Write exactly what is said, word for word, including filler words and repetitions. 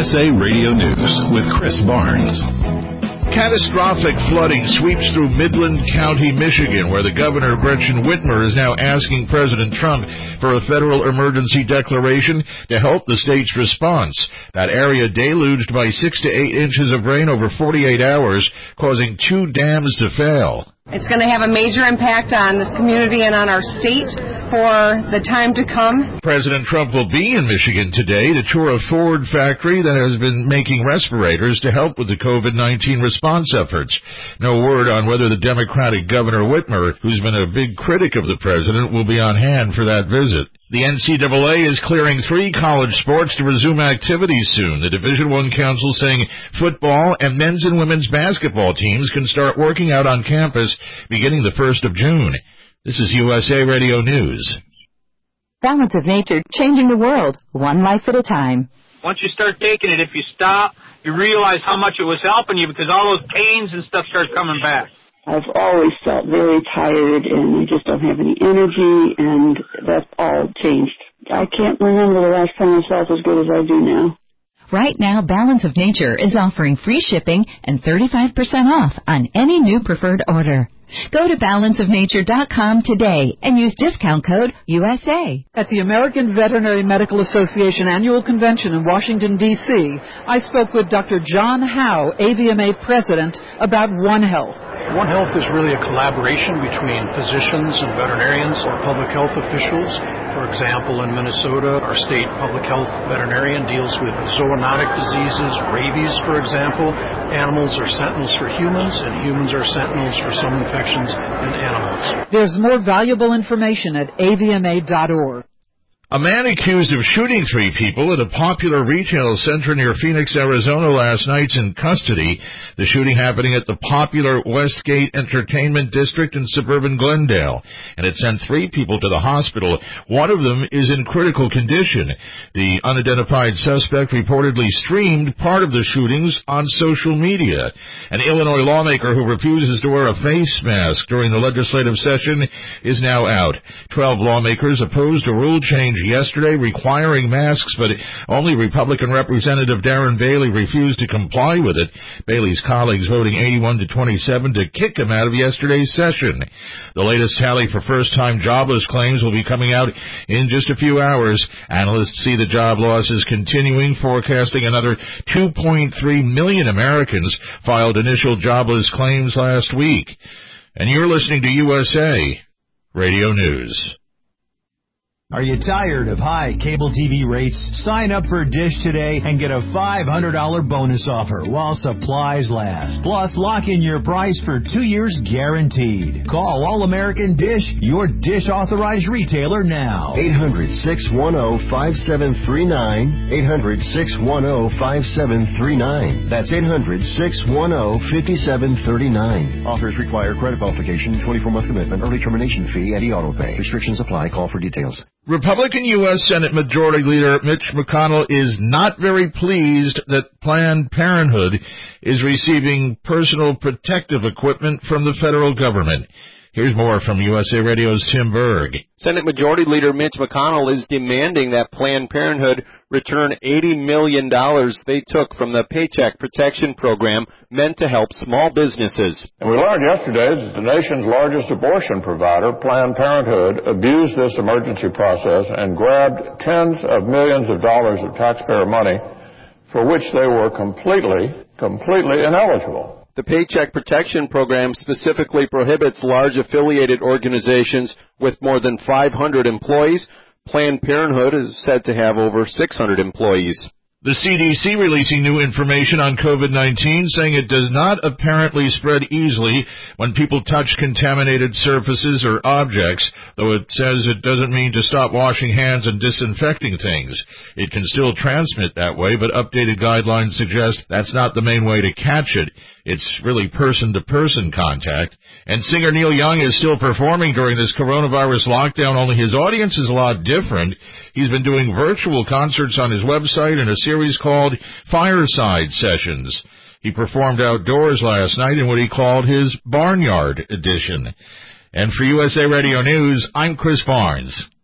S A Radio News with Chris Barnes. Catastrophic flooding sweeps through Midland County, Michigan, where the governor, Gretchen Whitmer, is now asking President Trump for a federal emergency declaration to help the state's response. That area deluged by six to eight inches of rain over forty-eight hours, causing two dams to fail. It's going to have a major impact on this community and on our state for the time to come. President Trump will be in Michigan today to tour a Ford factory that has been making respirators to help with the COVID nineteen response efforts. No word on whether the Democratic Governor Whitmer, who's been a big critic of the president, will be on hand for that visit. The N C double A is clearing three college sports to resume activities soon. The Division I Council saying football and men's and women's basketball teams can start working out on campus beginning the first of June. This is U S A Radio News. Balance of Nature, changing the world, one life at a time. Once you start taking it, if you stop, you realize how much it was helping you because all those pains and stuff start coming back. I've always felt very tired, and I just don't have any energy, and that's all changed. I can't remember the last time I felt as good as I do now. Right now, Balance of Nature is offering free shipping and thirty-five percent off on any new preferred order. Go to balance of nature dot com today and use discount code U S A. At the American Veterinary Medical Association Annual Convention in Washington, D C, I spoke with Doctor John Howe, A V M A President, about One Health. One Health is really a collaboration between physicians and veterinarians or public health officials. For example, in Minnesota, our state public health veterinarian deals with zoonotic diseases, rabies, for example. Animals are sentinels for humans, and humans are sentinels for some infections in animals. There's more valuable information at A V M A dot org. A man accused of shooting three people at a popular retail center near Phoenix, Arizona last night's in custody. The shooting happening at the popular Westgate Entertainment District in suburban Glendale, and it sent three people to the hospital. One of them is in critical condition. The unidentified suspect reportedly streamed part of the shootings on social media. An Illinois lawmaker who refuses to wear a face mask during the legislative session is now out. Twelve lawmakers opposed a rule change yesterday requiring masks, but only Republican Representative Darren Bailey refused to comply with it. Bailey's colleagues voting eighty-one to twenty-seven to kick him out of yesterday's session. The latest tally for first-time jobless claims will be coming out in just a few hours. Analysts see the job losses continuing, forecasting another two point three million Americans filed initial jobless claims last week. And you're listening to U S A Radio News. Are you tired of high cable T V rates? Sign up for Dish today and get a five hundred dollars bonus offer while supplies last. Plus, lock in your price for two years guaranteed. Call All-American Dish, your Dish authorized retailer now. eight hundred, six one zero, five seven three nine. eight hundred, six one zero, five seven three nine. That's eight hundred, six one zero, five seven three nine. Offers require credit qualification, twenty-four month commitment, early termination fee, and e-auto pay. Restrictions apply. Call for details. Republican U S Senate Majority Leader Mitch McConnell is not very pleased that Planned Parenthood is receiving personal protective equipment from the federal government. Here's more from U S A Radio's Tim Berg. Senate Majority Leader Mitch McConnell is demanding that Planned Parenthood return eighty million dollars they took from the Paycheck Protection Program meant to help small businesses. And we learned yesterday that the nation's largest abortion provider, Planned Parenthood, abused this emergency process and grabbed tens of millions of dollars of taxpayer money for which they were completely, completely ineligible. The Paycheck Protection Program specifically prohibits large affiliated organizations with more than five hundred employees. Planned Parenthood is said to have over six hundred employees. The C D C releasing new information on COVID nineteen, saying it does not apparently spread easily when people touch contaminated surfaces or objects, though it says it doesn't mean to stop washing hands and disinfecting things. It can still transmit that way, but updated guidelines suggest that's not the main way to catch it. It's really person-to-person contact. And singer Neil Young is still performing during this coronavirus lockdown, only his audience is a lot different. He's been doing virtual concerts on his website in a series called Fireside Sessions. He performed outdoors last night in what he called his Barnyard Edition. And for U S A Radio News, I'm Chris Barnes.